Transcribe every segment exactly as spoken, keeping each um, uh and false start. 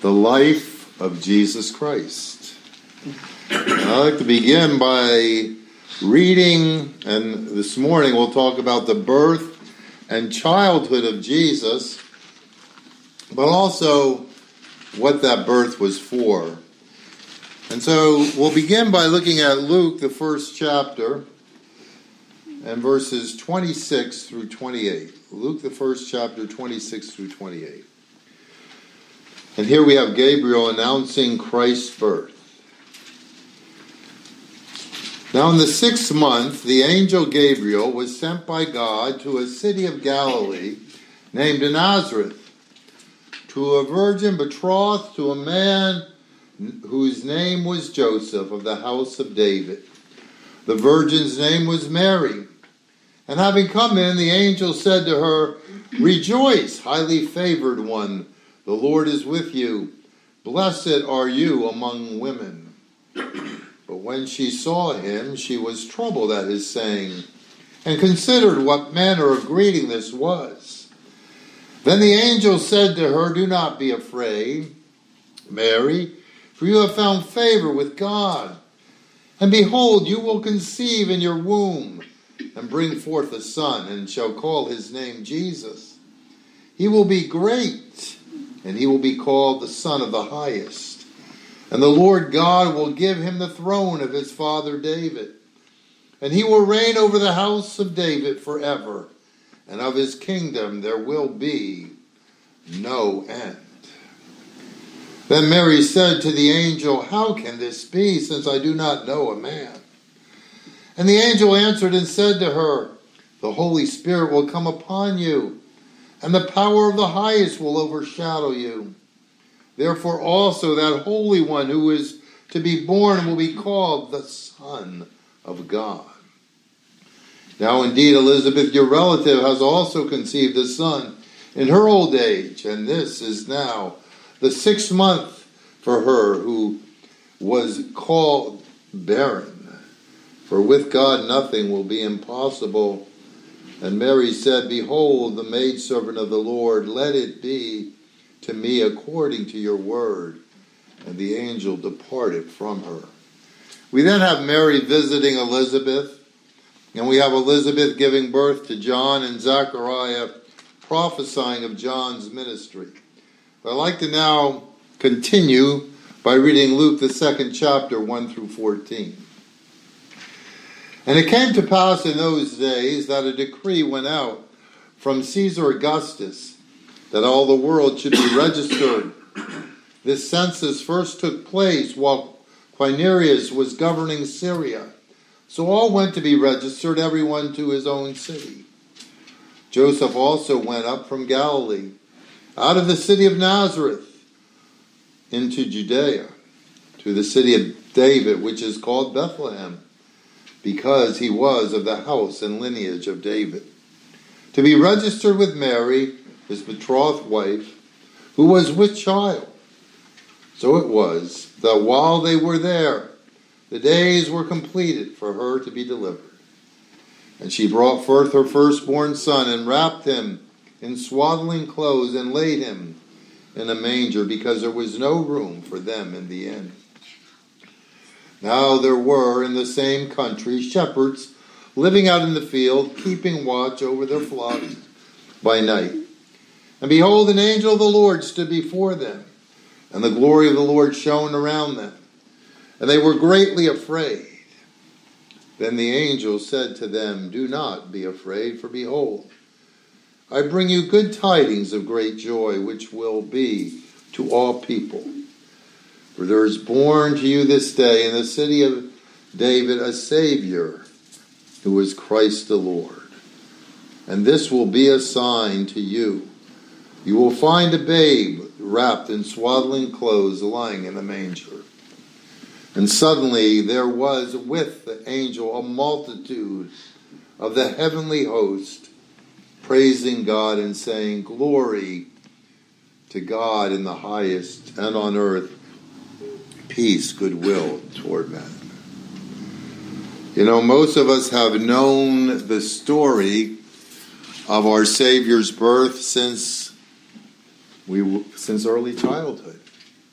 the life of Jesus Christ. I'd like to begin by reading, and this morning we'll talk about the birth and childhood of Jesus, but also what that birth was for. And so we'll begin by looking at Luke, the first chapter, and verses twenty-six through twenty-eight. Luke, the first chapter, twenty-six through twenty-eight. And here we have Gabriel announcing Christ's birth. Now in the sixth month, the angel Gabriel was sent by God to a city of Galilee named Nazareth, to a virgin betrothed to a man whose name was Joseph, of the house of David. The virgin's name was Mary. And having come in, the angel said to her, "Rejoice, highly favored one, the Lord is with you. Blessed are you among women." But when she saw him, she was troubled at his saying, and considered what manner of greeting this was. Then the angel said to her, "Do not be afraid, Mary, for you have found favor with God. And behold, you will conceive in your womb, and bring forth a son, and shall call his name Jesus. He will be great, and he will be called the Son of the Highest. And the Lord God will give him the throne of his father David. And he will reign over the house of David forever, and of his kingdom there will be no end." Then Mary said to the angel, "How can this be, since I do not know a man?" And the angel answered and said to her, "The Holy Spirit will come upon you, and the power of the Highest will overshadow you. Therefore also that Holy One who is to be born will be called the Son of God. Now indeed Elizabeth, your relative, has also conceived a son in her old age, and this is now the sixth month for her who was called barren. For with God nothing will be impossible." And Mary said, "Behold, the maidservant of the Lord, let it be to me according to your word." And the angel departed from her. We then have Mary visiting Elizabeth, and we have Elizabeth giving birth to John, and Zechariah prophesying of John's ministry. But I'd like to now continue by reading Luke, the second chapter, one through fourteen. "And it came to pass in those days that a decree went out from Caesar Augustus that all the world should be registered. This census first took place while Quirinius was governing Syria. So all went to be registered, everyone to his own city. Joseph also went up from Galilee, out of the city of Nazareth, into Judea, to the city of David, which is called Bethlehem, because he was of the house and lineage of David, to be registered with Mary, his betrothed wife, who was with child. So it was that while they were there, the days were completed for her to be delivered. And she brought forth her firstborn son, and wrapped him in swaddling clothes, and laid him in a manger, because there was no room for them in the inn. Now there were in the same country shepherds living out in the field, keeping watch over their flocks by night. And behold, an angel of the Lord stood before them, and the glory of the Lord shone around them, and they were greatly afraid. Then the angel said to them, "Do not be afraid, for behold, I bring you good tidings of great joy, which will be to all people. For there is born to you this day in the city of David a Savior, who is Christ the Lord. And this will be a sign to you. You will find a babe wrapped in swaddling clothes, lying in a manger." And suddenly there was with the angel a multitude of the heavenly host, praising God and saying, "Glory to God in the highest, and on earth peace, goodwill toward men." You know, most of us have known the story of our Savior's birth since we since early childhood.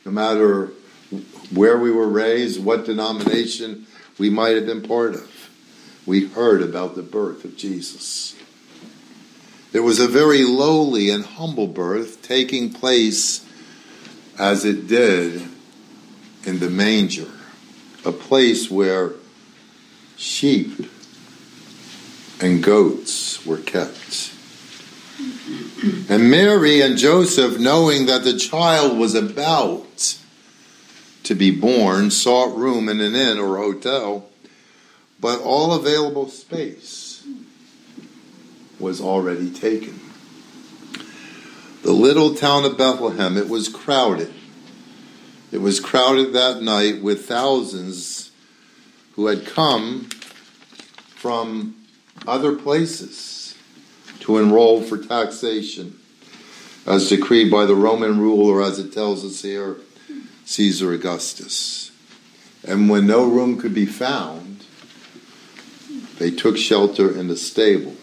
no matter where we were raised, what denomination we might have been part of. We heard about the birth of Jesus. It was a very lowly and humble birth taking place as it did in the manger, a place where sheep and goats were kept. And Mary and Joseph, knowing that the child was about to be born, sought room in an inn or hotel, but all available space was already taken. The little town of Bethlehem, it was crowded. It was crowded that night with thousands who had come from other places to enroll for taxation, as decreed by the Roman ruler, as it tells us here, Caesar Augustus. And when no room could be found, they took shelter in the stable.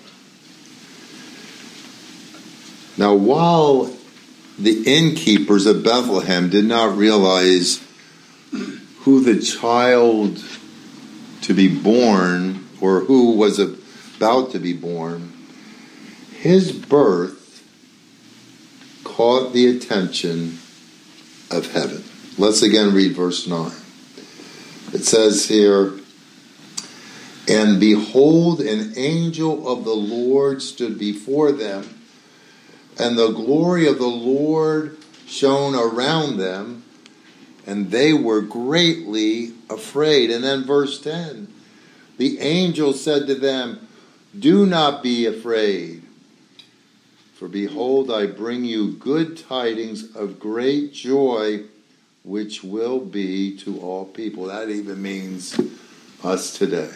Now, while the innkeepers of Bethlehem did not realize who the child to be born, or who was about to be born, his birth caught the attention of heaven. Let's again read verse nine. It says here, "And behold, an angel of the Lord stood before them, and the glory of the Lord shone around them, and they were greatly afraid." And then verse ten, the angel said to them, "Do not be afraid, for behold, I bring you good tidings of great joy, which will be to all people." That even means us today.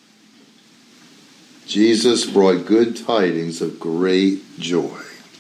Jesus brought good tidings of great joy,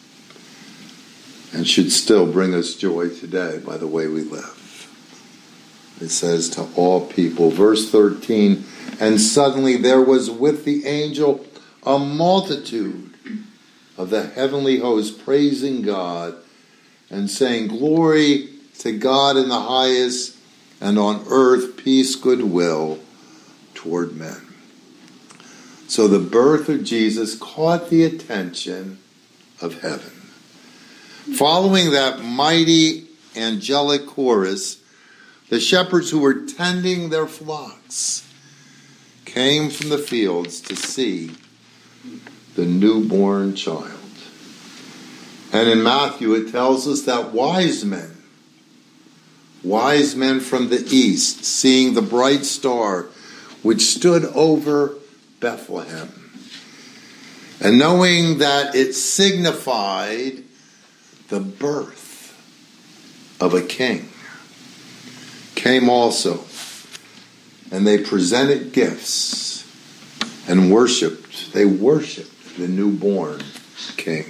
and should still bring us joy today by the way we live. It says to all people. Verse thirteen, "And suddenly there was with the angel a multitude of the heavenly host praising God and saying, 'Glory to God in the highest, and on earth peace, goodwill toward men.'" So the birth of Jesus caught the attention of heaven. Following that mighty angelic chorus, the shepherds who were tending their flocks came from the fields to see the newborn child. And in Matthew it tells us that wise men, wise men from the east, seeing the bright star which stood over Bethlehem, and knowing that it signified the birth of a king, came also, and they presented gifts and worshipped. They worshipped the newborn king.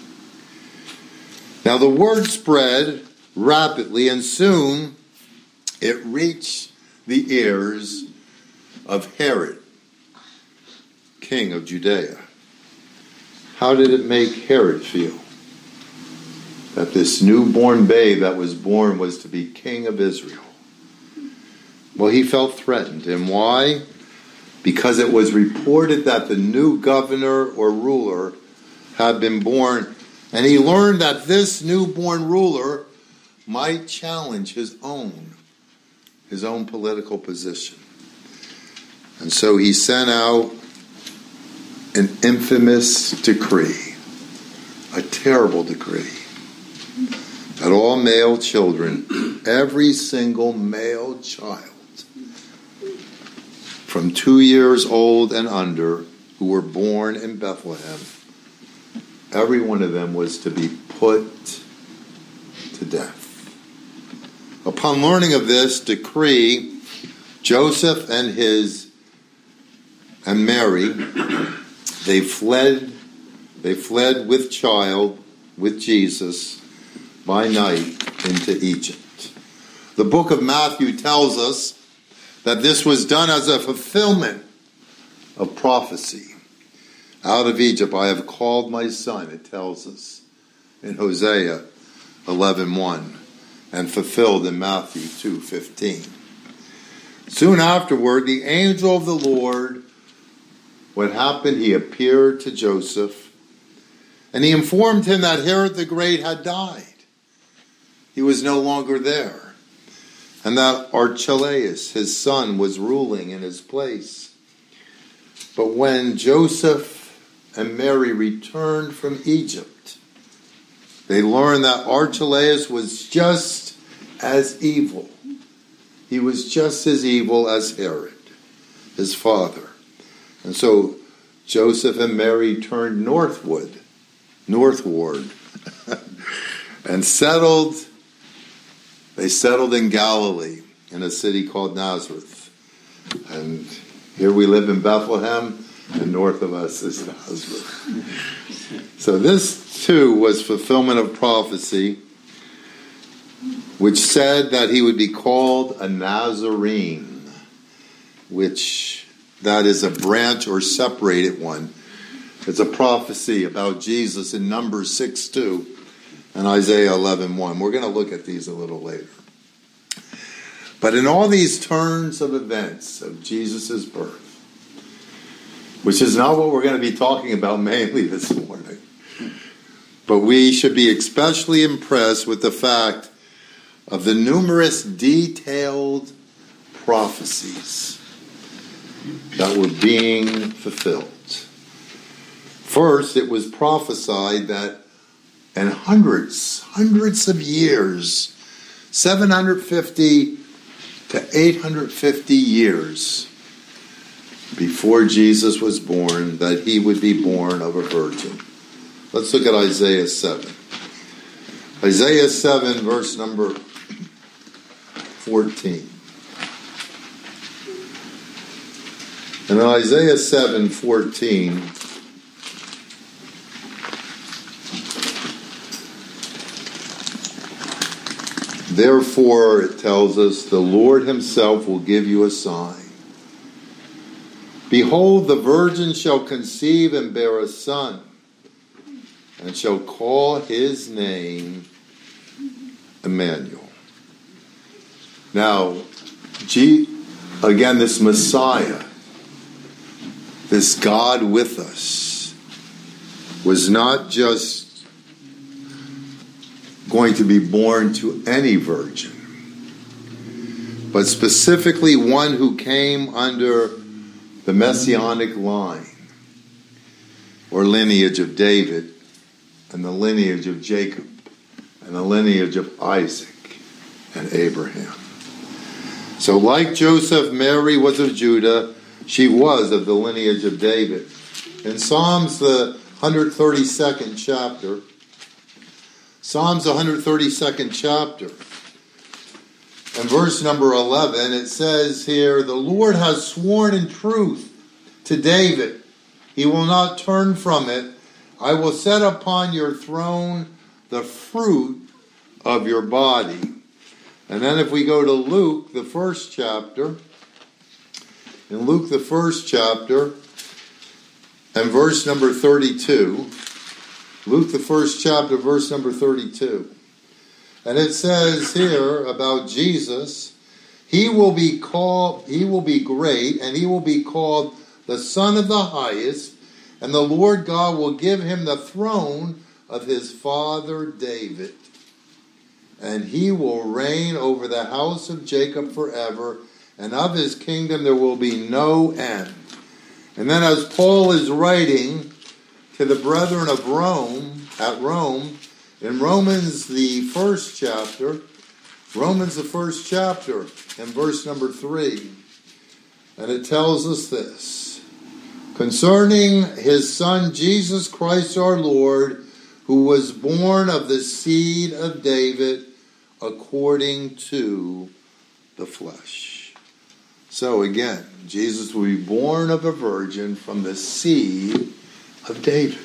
Now the word spread rapidly, and soon it reached the ears of Herod, king of Judea. How did it make Herod feel that this newborn babe that was born was to be king of Israel? Well, he felt threatened. And why? Because it was reported that the new governor or ruler had been born, and he learned that this newborn ruler might challenge his own, his own political position. And so he sent out an infamous decree, a terrible decree, that all male children, every single male child, from two years old and under, who were born in Bethlehem, every one of them was to be put to death. Upon learning of this decree, Joseph and his and Mary, they fled, they fled with child, with Jesus, by night into Egypt. The book of Matthew tells us that this was done as a fulfillment of prophecy. Out of Egypt I have called my son, it tells us in Hosea eleven one. and fulfilled in Matthew two fifteen. Soon afterward, the angel of the Lord, what happened? He appeared to Joseph, and he informed him that Herod the Great had died. He was no longer there, and that Archelaus, his son, was ruling in his place. But when Joseph and Mary returned from Egypt, they learned that Archelaus was just as evil. He was just as evil as Herod, his father. And so Joseph and Mary turned northward, northward, and settled, they settled in Galilee, in a city called Nazareth. And here we live in Bethlehem, and north of us is Nazareth. So this, too, was fulfillment of prophecy, which said that he would be called a Nazarene, which that is a branch or separated one. It's a prophecy about Jesus in Numbers six two and Isaiah eleven one. We're going to look at these a little later. But in all these turns of events of Jesus' birth, which is not what we're going to be talking about mainly this morning, but we should be especially impressed with the fact of the numerous detailed prophecies that were being fulfilled. First, it was prophesied that in hundreds, hundreds of years, seven hundred fifty to eight hundred fifty years before Jesus was born, that he would be born of a virgin. Let's look at Isaiah seven. Isaiah seven, verse number fourteen. And in Isaiah seven fourteen, therefore, it tells us, the Lord himself will give you a sign. Behold, the virgin shall conceive and bear a son, and shall call his name Emmanuel. Now, G, again, this Messiah, this God with us, was not just going to be born to any virgin, but specifically one who came under the messianic line or lineage of David and the lineage of Jacob and the lineage of Isaac and Abraham. So like Joseph, Mary was of Judah, she was of the lineage of David. In Psalms, the one hundred thirty-second chapter, Psalms one hundred thirty-second chapter, and verse number eleven, it says here, the Lord has sworn in truth to David. He will not turn from it. I will set upon your throne the fruit of your body. And then if we go to Luke, the first chapter, in Luke, the first chapter, and verse number thirty-two, Luke, the first chapter, verse number thirty-two. And it says here about Jesus, he will be called, he will be great, and he will be called the Son of the Highest, and the Lord God will give him the throne of his father David. And he will reign over the house of Jacob forever, and of his kingdom there will be no end. And then as Paul is writing to the brethren of Rome, at Rome, in Romans the first chapter, Romans the first chapter, and verse number three, and it tells us this, concerning his Son Jesus Christ our Lord, who was born of the seed of David according to the flesh. So again, Jesus will be born of a virgin from the seed of David.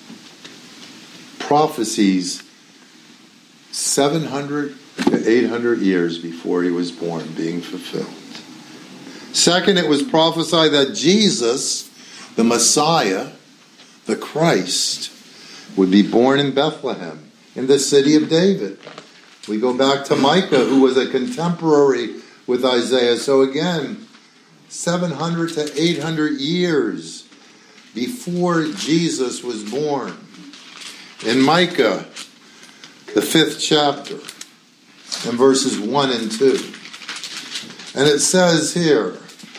Prophecies seven hundred to eight hundred years before he was born being fulfilled. Second, it was prophesied that Jesus, the Messiah, the Christ, would be born in Bethlehem, in the city of David. We go back to Micah, who was a contemporary with Isaiah. So again, seven hundred to eight hundred years before Jesus was born. In Micah, the fifth chapter, in verses one and two. And it says here,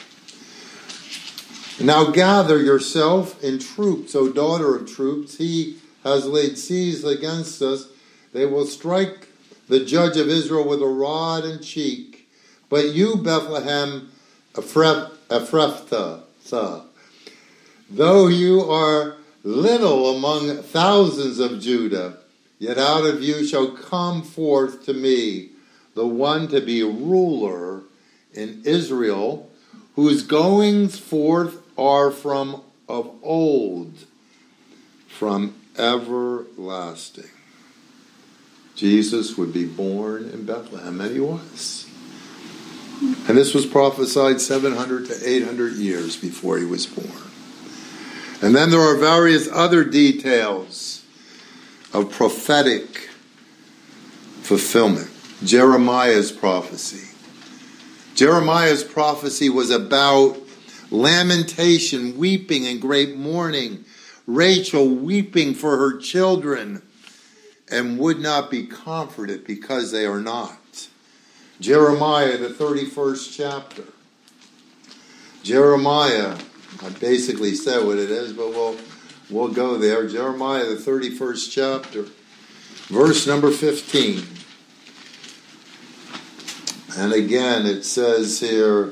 "Now gather yourself in troops, O daughter of troops. He has laid siege against us. They will strike the judge of Israel with a rod and cheek. But you, Bethlehem Ephrathah, though you are little among thousands of Judah, yet out of you shall come forth to me the one to be ruler in Israel, whose goings forth are from of old, from everlasting." Jesus would be born in Bethlehem, and he was. And this was prophesied seven hundred to eight hundred years before he was born. And then there are various other details of prophetic fulfillment. Jeremiah's prophecy. Jeremiah's prophecy was about lamentation, weeping, and great mourning. Rachel weeping for her children and would not be comforted because they are not. Jeremiah, the thirty-first chapter. Jeremiah, I basically said what it is, but we'll, we'll go there. Jeremiah, the thirty-first chapter, verse number fifteen. And again, it says here,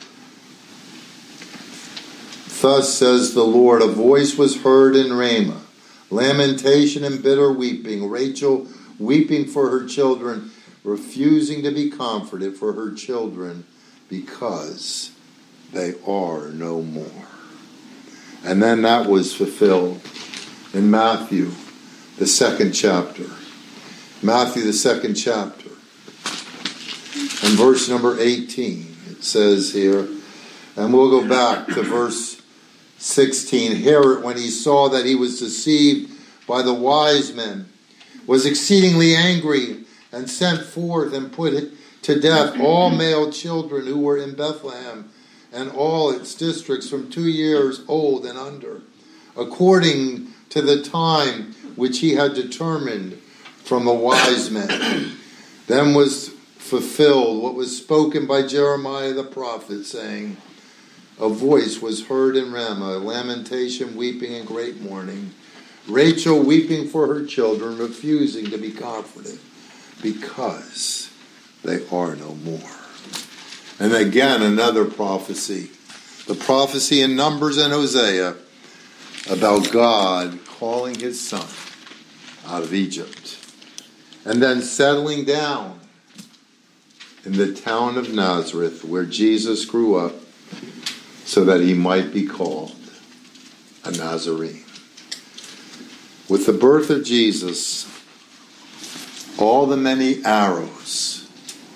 "Thus says the Lord, a voice was heard in Ramah, lamentation and bitter weeping, Rachel weeping for her children, refusing to be comforted for her children because they are no more." And then that was fulfilled in Matthew, the second chapter. Matthew, the second chapter. And verse number eighteen, it says here, and we'll go back to verse sixteen. "Herod, when he saw that he was deceived by the wise men, was exceedingly angry, and sent forth and put to death all male children who were in Bethlehem and all its districts from two years old and under, according to the time which he had determined from the wise men. Then was fulfilled what was spoken by Jeremiah the prophet, saying, a voice was heard in Ramah, lamentation, weeping, and great mourning. Rachel weeping for her children, refusing to be comforted, because they are no more." And again, another prophecy. The prophecy in Numbers and Hosea about God calling his son out of Egypt. And then settling down in the town of Nazareth, where Jesus grew up, so that he might be called a Nazarene. With the birth of Jesus, all the many arrows,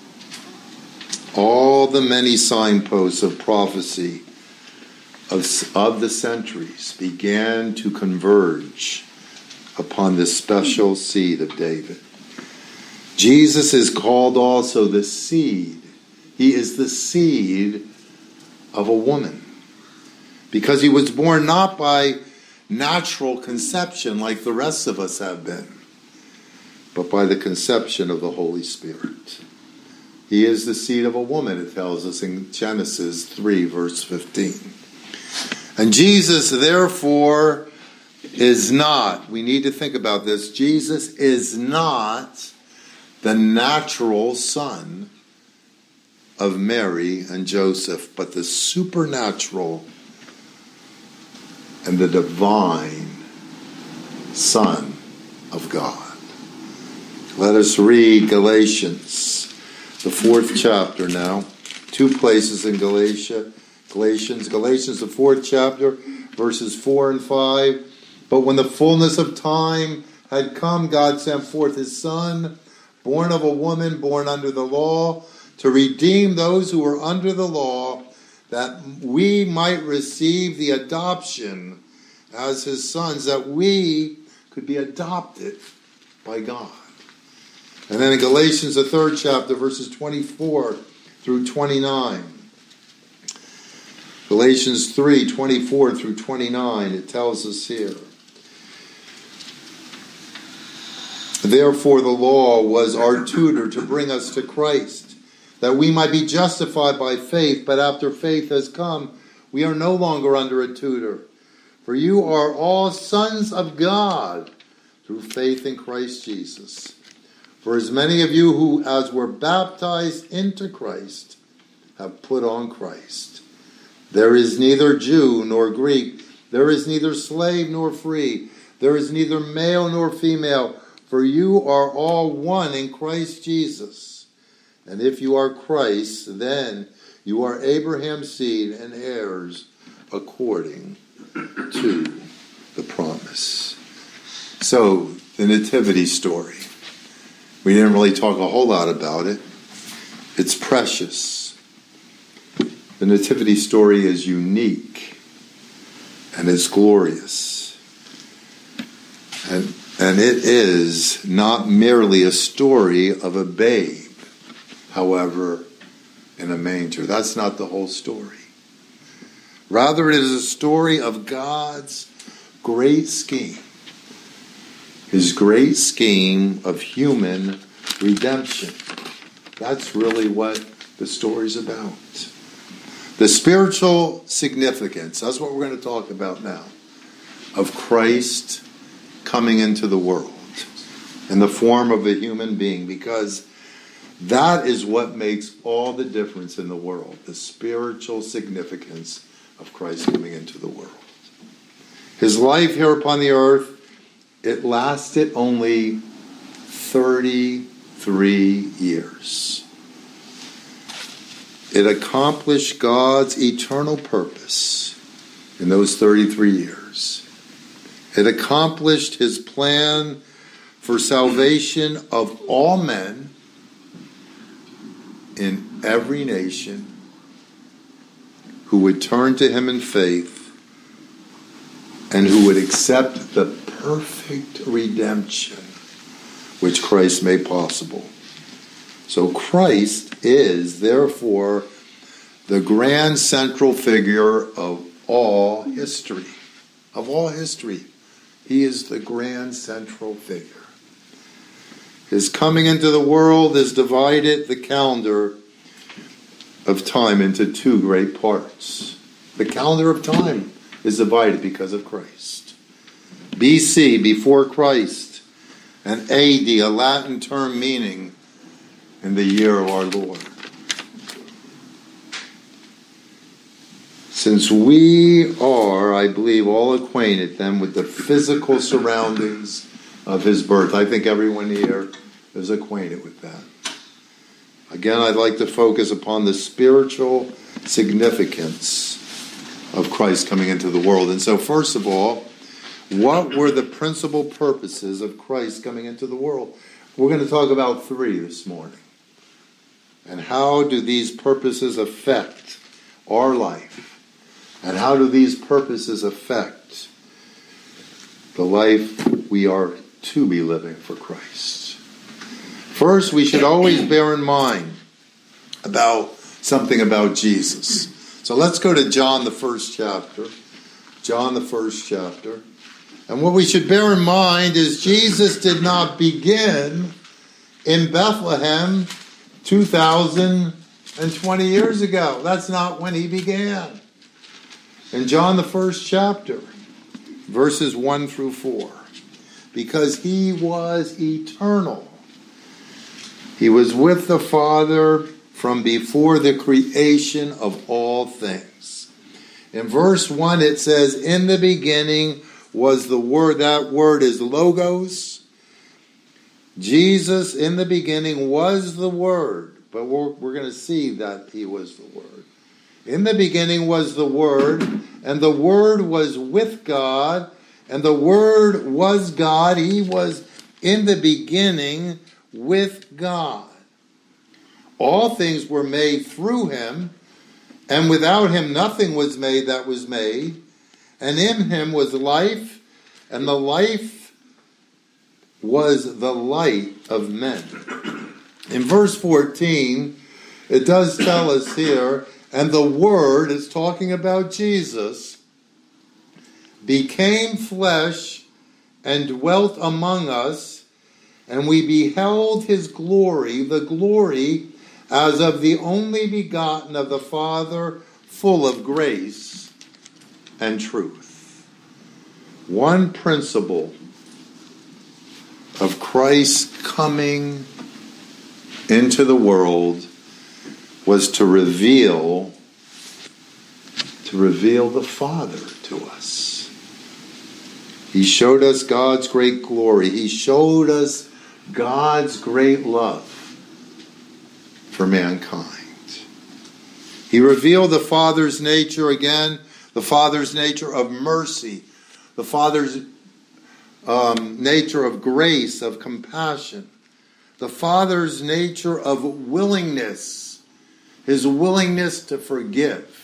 all the many signposts of prophecy of, of the centuries began to converge upon this special seed of David. Jesus is called also the seed. He is the seed of a woman, because he was born not by natural conception like the rest of us have been, but by the conception of the Holy Spirit. He is the seed of a woman, it tells us in Genesis three, verse fifteen. And Jesus, therefore, is not, we need to think about this, Jesus is not the natural son of Mary and Joseph, but the supernatural and the divine Son of God. Let us read Galatians, the fourth chapter now. Two places in Galatia. Galatians, Galatians, the fourth chapter, verses four and five. "But when the fullness of time had come, God sent forth his Son, born of a woman, born under the law, to redeem those who were under the law, that we might receive the adoption as his sons," that we could be adopted by God. And then in Galatians, the third chapter, verses twenty-four through twenty-nine. Galatians three, twenty-four through twenty-nine, it tells us here. Therefore the law was our tutor to bring us to Christ, that we might be justified by faith, but after faith has come, we are no longer under a tutor. For you are all sons of God through faith in Christ Jesus. For as many of you who, as were baptized into Christ, have put on Christ. There is neither Jew nor Greek. There is neither slave nor free. There is neither male nor female. For you are all one in Christ Jesus. And if you are Christ, then you are Abraham's seed and heirs according to the promise. So, the nativity story. We didn't really talk a whole lot about it. It's precious. The nativity story is unique and it's glorious. And, and it is not merely a story of a babe, however, in a manger. That's not the whole story. Rather, it is a story of God's great scheme. His great scheme of human redemption. That's really what the story's about. The spiritual significance, that's what we're going to talk about now, of Christ coming into the world in the form of a human being, because that is what makes all the difference in the world, the spiritual significance of Christ coming into the world. His life here upon the earth, it lasted only thirty-three years. It accomplished God's eternal purpose in those thirty-three years. It accomplished his plan for salvation of all men in every nation who would turn to him in faith and who would accept the perfect redemption which Christ made possible. So Christ is, therefore, the grand central figure of all history. Of all history. He is the grand central figure. His coming into the world has divided the calendar of time into two great parts. The calendar of time is divided because of Christ. B C, before Christ, and A D, a Latin term meaning in the year of our Lord. Since we are, I believe, all acquainted then with the physical surroundings of his birth, I think everyone here is acquainted with that. Again, I'd like to focus upon the spiritual significance of Christ coming into the world. And so, first of all, what were the principal purposes of Christ coming into the world? We're going to talk about three this morning. And how do these purposes affect our life? And how do these purposes affect the life we are to be living for Christ? First, we should always bear in mind about something about Jesus. So let's go to John, the first chapter. John, the first chapter. And what we should bear in mind is Jesus did not begin in Bethlehem two thousand twenty years ago. That's not when he began. In John, the first chapter, verses one through four. Because he was eternal. He was with the Father from before the creation of all things. In verse one it says, in the beginning was the Word. That word is logos. Jesus in the beginning was the Word. But we're, we're going to see that he was the Word. In the beginning was the Word, and the Word was with God, and the Word was God. He was in the beginning with God. All things were made through him, and without him nothing was made that was made. And in him was life, and the life was the light of men. In verse fourteen, it does tell us here, and the Word, is talking about Jesus, became flesh and dwelt among us, and we beheld his glory, the glory as of the only begotten of the Father, full of grace and truth. One principle of Christ coming into the world was to reveal to reveal the Father to us. He showed us God's great glory. He showed us God's great love for mankind. He revealed the Father's nature again, the Father's nature of mercy, the Father's um, nature of grace, of compassion, the Father's nature of willingness, his willingness to forgive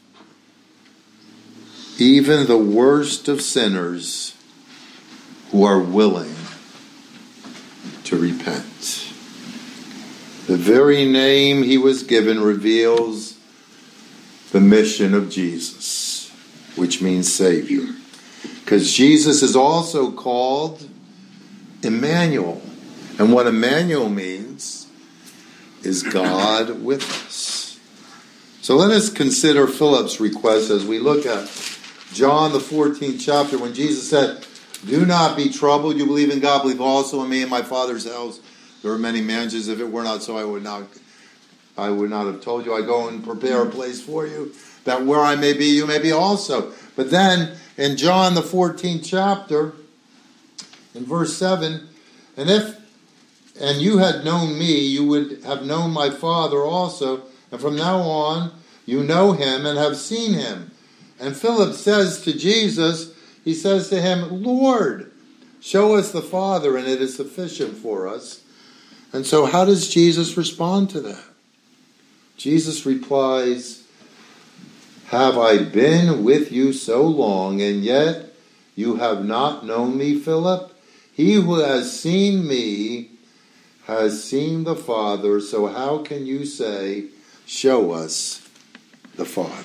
even the worst of sinners who are willing to repent. The very name he was given reveals the mission of Jesus, which means Savior. Because Jesus is also called Emmanuel. And what Emmanuel means is God with us. So let us consider Philip's request as we look at John the fourteenth chapter, when Jesus said, "Do not be troubled. You believe in God, believe also in me. In my Father's house there are many mansions. If it were not so, I would not I would not have told you. I go and prepare a place for you, that where I may be, you may be also." But then in John the fourteenth chapter, in verse seven, "And if and you had known me, you would have known my Father also. And from now on, you know him and have seen him." And Philip says to Jesus, he says to him, "Lord, show us the Father, and it is sufficient for us." And so how does Jesus respond to that? Jesus replies, "Have I been with you so long, and yet you have not known me, Philip? He who has seen me has seen the Father, so how can you say, 'Show us the Father'?"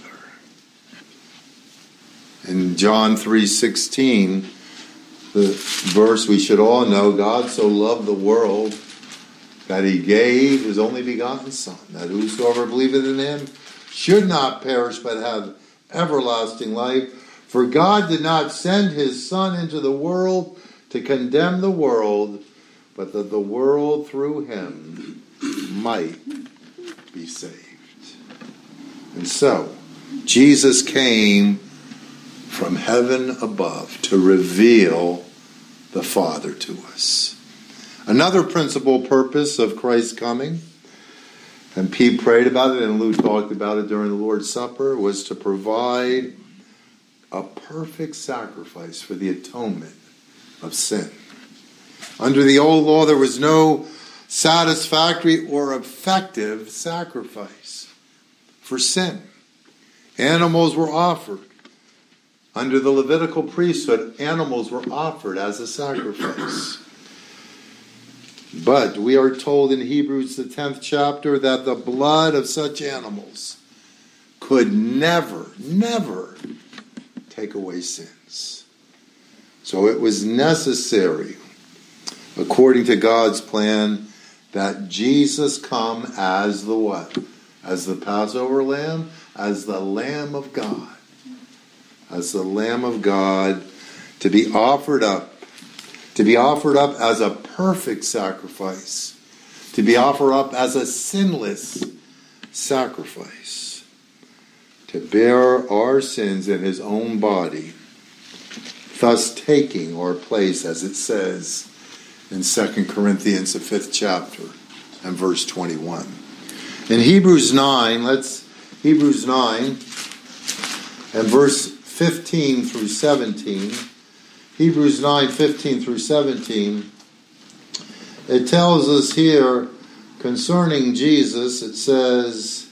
In John three sixteen, the verse we should all know, God so loved the world that he gave his only begotten Son, that whosoever believeth in him should not perish but have everlasting life. For God did not send his Son into the world to condemn the world, but that the world through him might be saved. And so, Jesus came from heaven above to reveal the Father to us. Another principal purpose of Christ's coming, and Pete prayed about it and Lou talked about it during the Lord's Supper, was to provide a perfect sacrifice for the atonement of sin. Under the old law, there was no satisfactory or effective sacrifice for sin. Animals were offered. Under the Levitical priesthood, animals were offered as a sacrifice. But we are told in Hebrews the tenth chapter that the blood of such animals could never, never take away sins. So it was necessary, according to God's plan, that Jesus come as the what? As the Passover lamb, as the Lamb of God. As the Lamb of God, to be offered up, to be offered up as a perfect sacrifice, to be offered up as a sinless sacrifice, to bear our sins in his own body, thus taking our place, as it says in Second Corinthians, the fifth chapter, and verse twenty-one. In Hebrews nine, let's, Hebrews nine, and verse fifteen through seventeen, Hebrews nine, fifteen through seventeen, it tells us here concerning Jesus, it says,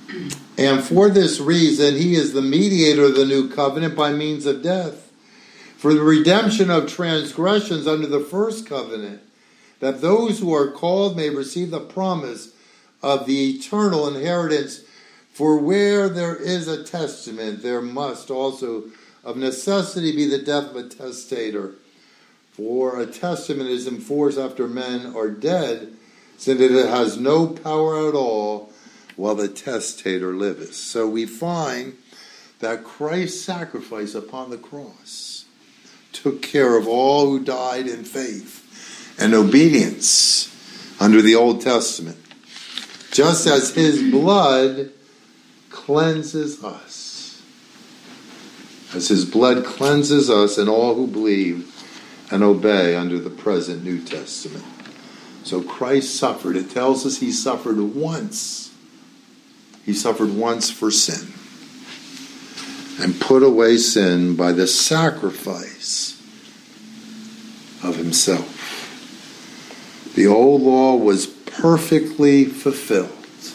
"And for this reason he is the mediator of the new covenant by means of death, For the redemption of transgressions under the first covenant, that those who are called may receive the promise of the eternal inheritance. For where there is a testament, there must also of necessity be the death of a testator. For a testament is enforced after men are dead, since it has no power at all while the testator liveth. So we find that Christ's sacrifice upon the cross took care of all who died in faith and obedience under the Old Testament, just as his blood cleanses us. As his blood cleanses us and all who believe and obey under the present New Testament. So Christ suffered. It tells us he suffered once. He suffered once for sin, and put away sin by the sacrifice of himself. The old law was perfectly fulfilled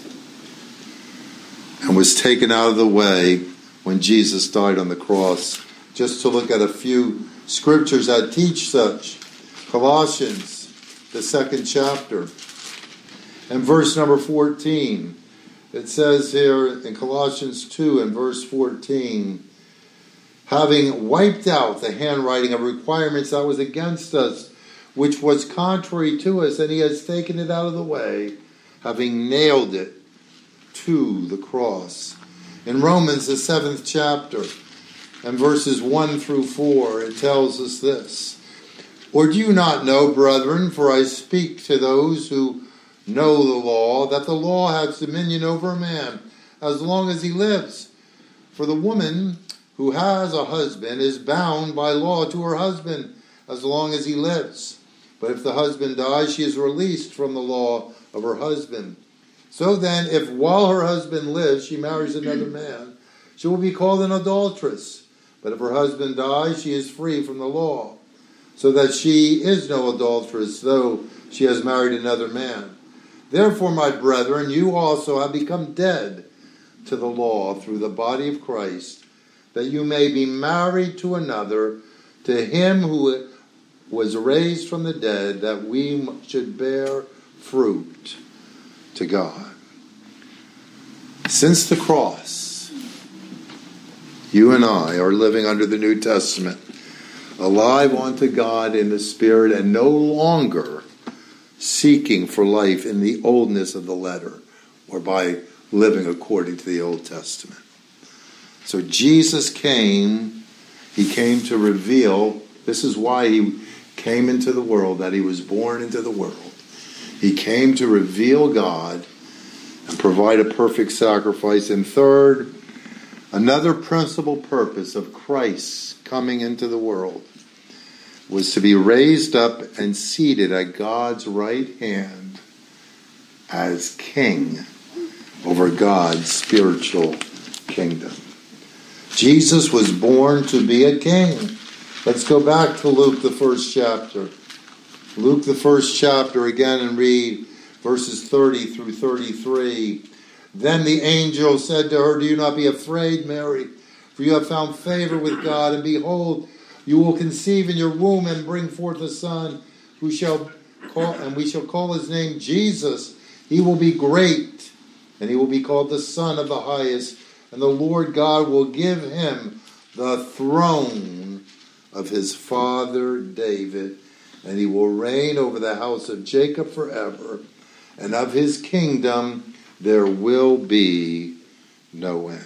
and was taken out of the way when Jesus died on the cross. Just to look at a few scriptures that teach such. Colossians, the second chapter, and verse number fourteen. It says here in Colossians two and verse fourteen, having wiped out the handwriting of requirements that was against us, which was contrary to us, and he has taken it out of the way, having nailed it to the cross. In Romans, the seventh chapter, and verses one through four, it tells us this. Or do you not know, brethren, for I speak to those who know the law, that the law has dominion over a man as long as he lives? For the woman who has a husband is bound by law to her husband as long as he lives. But if the husband dies, she is released from the law of her husband. So then, if while her husband lives, she marries another man, she will be called an adulteress. But if her husband dies, she is free from the law, so that she is no adulteress, though she has married another man. Therefore, my brethren, you also have become dead to the law through the body of Christ, that you may be married to another, to him who was raised from the dead, that we should bear fruit to God. Since the cross, you and I are living under the New Testament, alive unto God in the Spirit, and no longer seeking for life in the oldness of the letter, or by living according to the Old Testament. So Jesus came, he came to reveal, this is why he came into the world, that he was born into the world. He came to reveal God and provide a perfect sacrifice. And third, another principal purpose of Christ's coming into the world was to be raised up and seated at God's right hand as king over God's spiritual kingdom. Jesus was born to be a king. Let's go back to Luke, the first chapter. Luke, the first chapter again, and read verses thirty through thirty-three. Then the angel said to her, do not be afraid, Mary, for you have found favor with God, and behold, you will conceive in your womb and bring forth a son, who shall call, and we shall call his name Jesus. He will be great, and he will be called the Son of the Highest, and the Lord God will give him the throne of his father David, and he will reign over the house of Jacob forever, and of his kingdom there will be no end.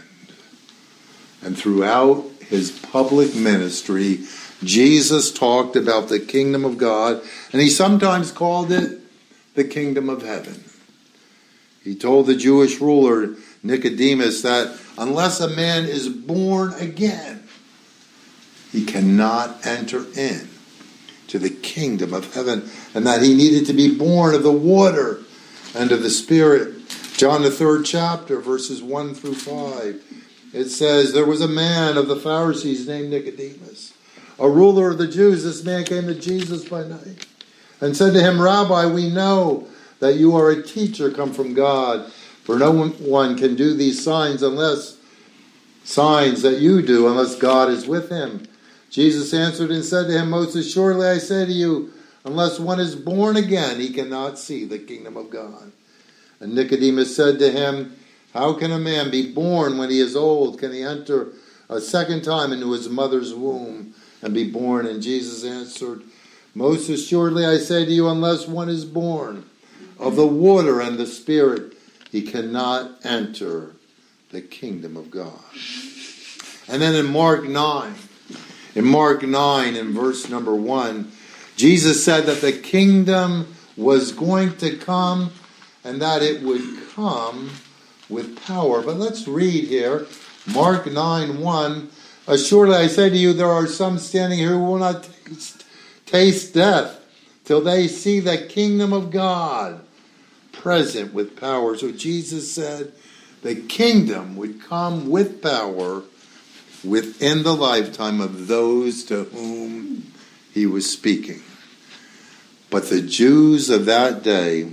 And throughout his public ministry, Jesus talked about the kingdom of God, and he sometimes called it the kingdom of heaven. He told the Jewish ruler Nicodemus that unless a man is born again, he cannot enter in to the kingdom of heaven, and that he needed to be born of the water and of the Spirit. John, the third chapter, verses one through five. It says, there was a man of the Pharisees named Nicodemus, a ruler of the Jews. This man came to Jesus by night and said to him, Rabbi, we know that you are a teacher come from God, for no one can do these signs unless signs that you do, unless God is with him. Jesus answered and said to him, Most assuredly I say to you, unless one is born again, he cannot see the kingdom of God. And Nicodemus said to him, How can a man be born when he is old? Can he enter a second time into his mother's womb and be born? And Jesus answered, Most assuredly I say to you, unless one is born of the water and the Spirit, he cannot enter the kingdom of God. And then in Mark nine, in Mark nine, in verse number one, Jesus said that the kingdom was going to come and that it would come with power. But let's read here, Mark nine one. Assuredly I say to you, there are some standing here who will not taste, taste death till they see the kingdom of God present with power. So Jesus said the kingdom would come with power within the lifetime of those to whom he was speaking. But the Jews of that day,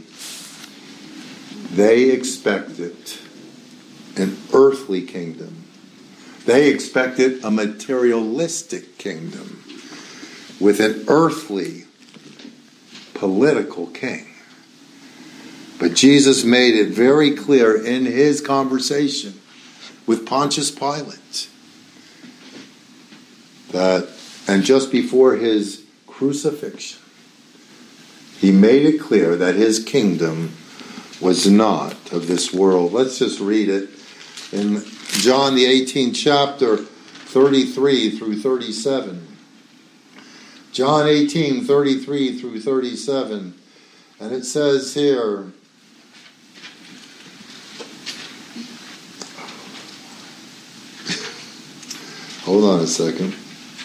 they expected an earthly kingdom. They expected a materialistic kingdom with an earthly political king. But Jesus made it very clear in his conversation with Pontius Pilate that, and just before his crucifixion, he made it clear that his kingdom was not of this world. Let's just read it in John the eighteenth chapter, thirty-three through thirty-seven. John eighteen, thirty-three through thirty-seven. And it says here, hold on a second.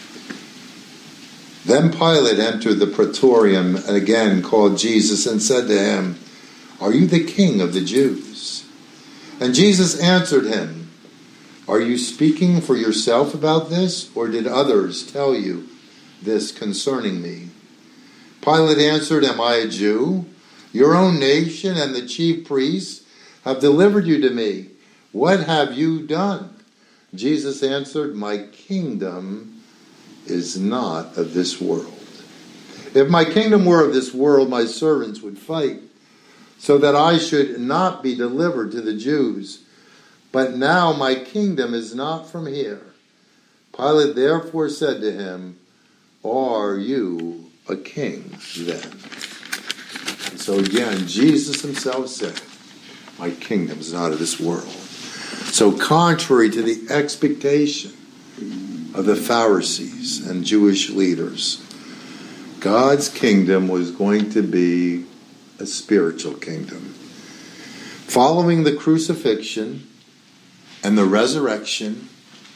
Then Pilate entered the praetorium and again called Jesus and said to him, Are you the king of the Jews? And Jesus answered him, Are you speaking for yourself about this, or did others tell you this concerning me? Pilate answered, Am I a Jew? Your own nation and the chief priests have delivered you to me. What have you done? Jesus answered, My kingdom is not of this world. If my kingdom were of this world, my servants would fight, so that I should not be delivered to the Jews. But now my kingdom is not from here. Pilate therefore said to him, Are you a king then? And so again, Jesus himself said, My kingdom is not of this world. So contrary to the expectation of the Pharisees and Jewish leaders, God's kingdom was going to be a spiritual kingdom. Following the crucifixion and the resurrection,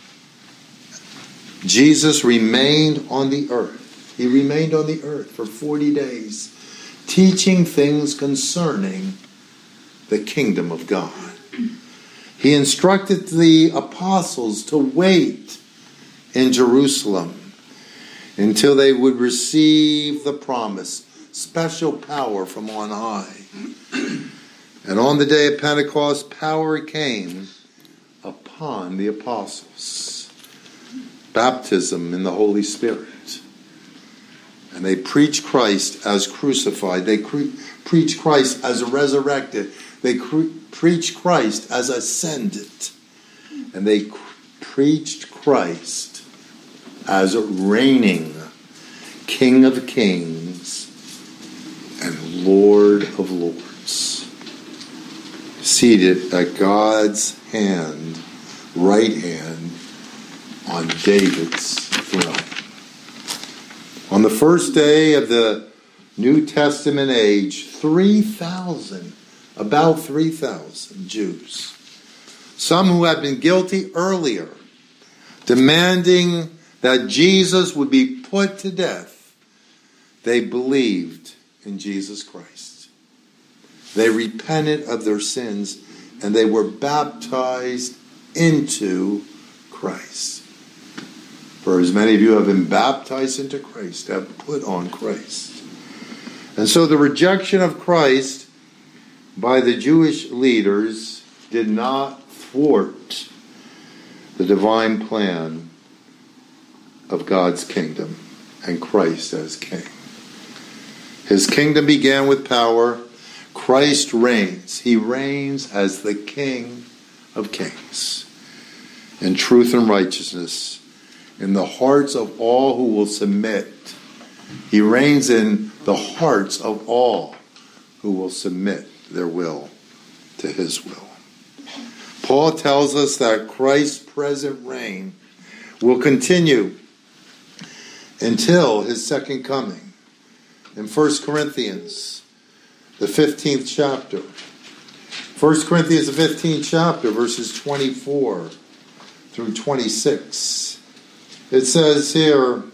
Jesus remained on the earth. He remained on the earth for forty days, teaching things concerning the kingdom of God. He instructed the apostles to wait in Jerusalem until they would receive the promise, special power from on high. And on the day of Pentecost, power came upon the apostles. Baptism in the Holy Spirit. And they preached Christ as crucified. They cre- preached Christ as resurrected. They cre- preached Christ as ascended. And they cr- preached Christ as reigning King of Kings and Lord of Lords, seated at God's hand, right hand, on David's throne. On the first day of the New Testament age, three thousand, about three thousand Jews, some who had been guilty earlier, demanding that Jesus would be put to death, they believed in Jesus Christ. They repented of their sins and they were baptized into Christ. For as many of you have been baptized into Christ, have put on Christ. And so the rejection of Christ by the Jewish leaders did not thwart the divine plan of God's kingdom and Christ as king. His kingdom began with power. Christ reigns. He reigns as the King of kings in truth and righteousness in the hearts of all who will submit. He reigns in the hearts of all who will submit their will to his will. Paul tells us that Christ's present reign will continue until his second coming. In First Corinthians, the fifteenth chapter. First Corinthians, the fifteenth chapter, verses twenty-four through twenty-six. It says here,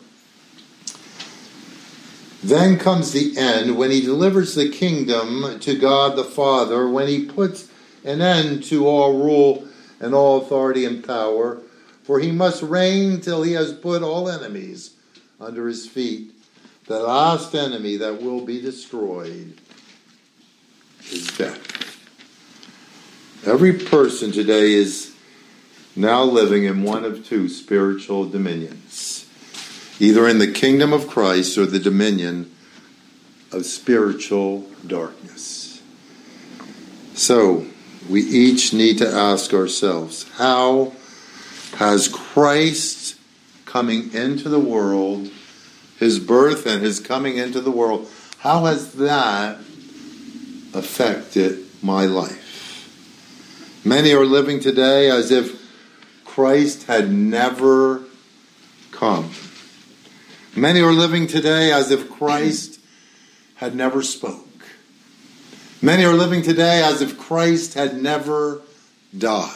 then comes the end, when he delivers the kingdom to God the Father, when he puts an end to all rule and all authority and power, for he must reign till he has put all enemies under his feet. The last enemy that will be destroyed is death. Every person today is now living in one of two spiritual dominions, either in the kingdom of Christ or the dominion of spiritual darkness. So, we each need to ask ourselves, how has Christ coming into the world, his birth and his coming into the world, how has that affected my life? Many are living today as if Christ had never come. Many are living today as if Christ had never spoke. Many are living today as if Christ had never died.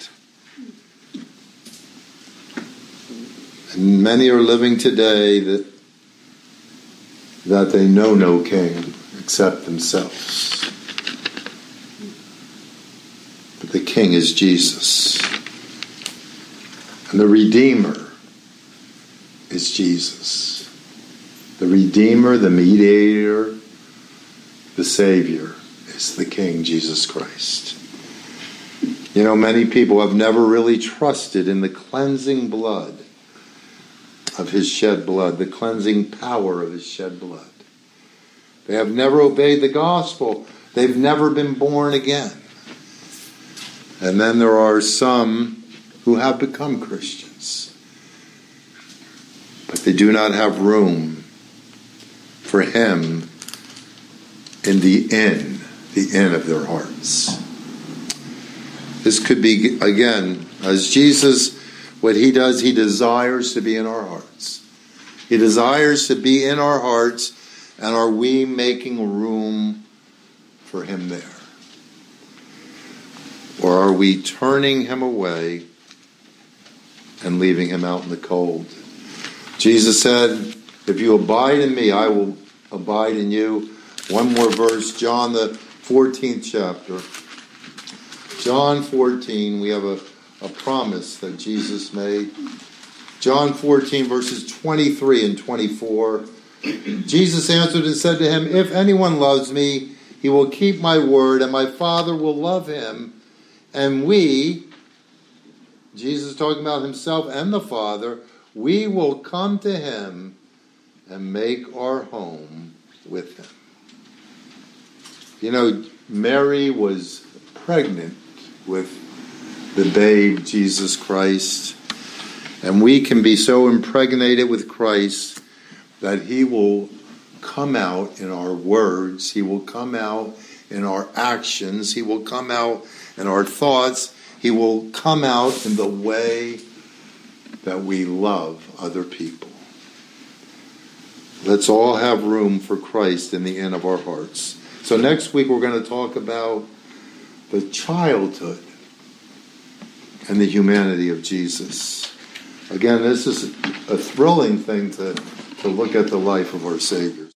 And many are living today that, that they know no king except themselves. But the king is Jesus. And the Redeemer is Jesus. The Redeemer, the Mediator, the Savior is the King, Jesus Christ. You know, many people have never really trusted in the cleansing blood of his shed blood, the cleansing power of his shed blood. They have never obeyed the gospel. They've never been born again. And then there are some who have become Christians, but they do not have room for him in the inn, the inn of their hearts. This could be, again, as Jesus, what he does, he desires to be in our hearts. He desires to be in our hearts, and are we making room for him there? Or are we turning him away and leaving him out in the cold? Jesus said, if you abide in me, I will abide in you. One more verse, John the fourteenth chapter. John fourteen, we have a, a promise that Jesus made. John fourteen, verses twenty-three and twenty-four. Jesus answered and said to him, if anyone loves me, he will keep my word, and my Father will love him. And we, Jesus talking about himself and the Father, we will come to him and make our home with him. You know, Mary was pregnant with the babe, Jesus Christ. And we can be so impregnated with Christ that he will come out in our words. He will come out in our actions. He will come out in our thoughts. He will come out in the way that we love other people. Let's all have room for Christ in the inn of our hearts. So next week we're going to talk about the childhood and the humanity of Jesus. Again, this is a thrilling thing to, to look at the life of our Savior.